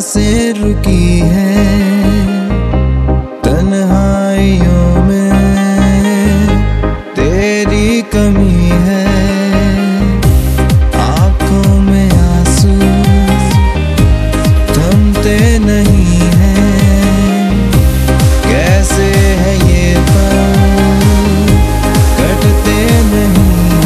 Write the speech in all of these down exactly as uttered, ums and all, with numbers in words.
सांसें रुकी हैं तन्हाइयों में, तेरी कमी है। आंखों में आंसू थमते नहीं हैं, कैसे है ये पल कटते नहीं।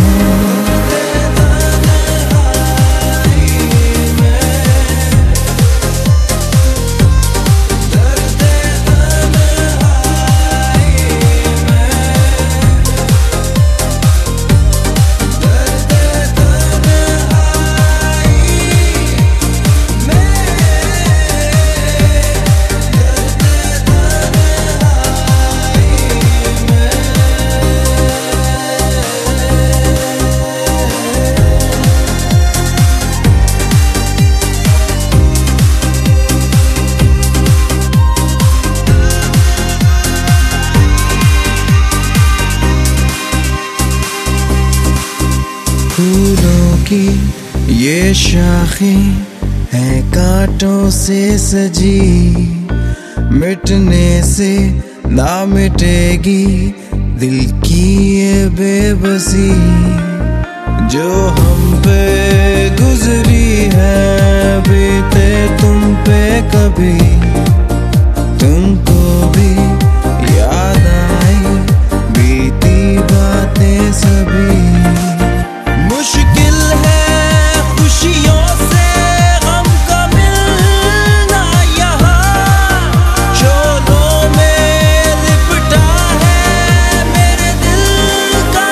फूलों की ये शाखें हैं कांटों से सजी, मिटने से ना मिटेगी दिल की ये बेबसी। जो हम पे गुजरी है बीते तुम पे कभी, तुमको भी याद आई बीती बातें सभी। मुश्किल है खुशियों से गम का मिलना, यहाँ शोलों में लिपटा है मेरे दिल का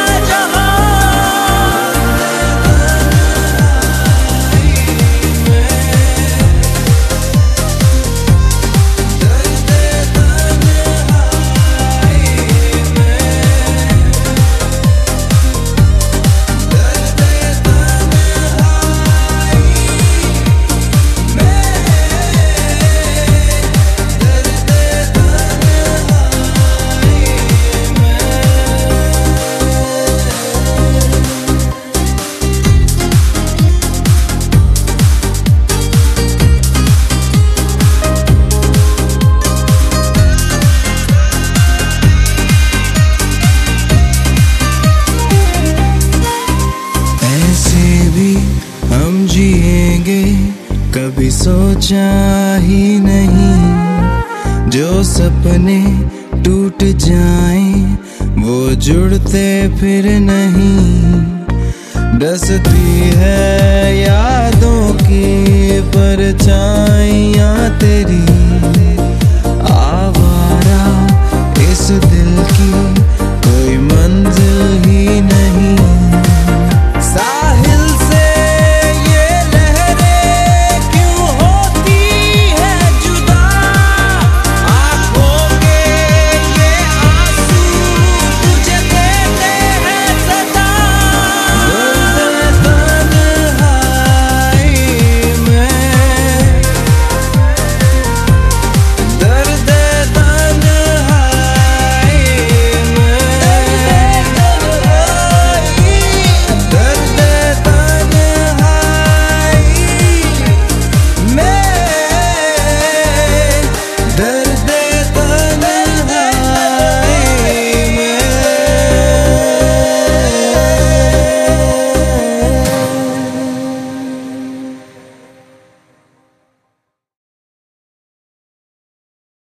जिएंगे कभी सोचा ही नहीं, जो सपने टूट जाएं वो जुड़ते फिर नहीं। डसती है यादों की परछाइयाँ तेरी,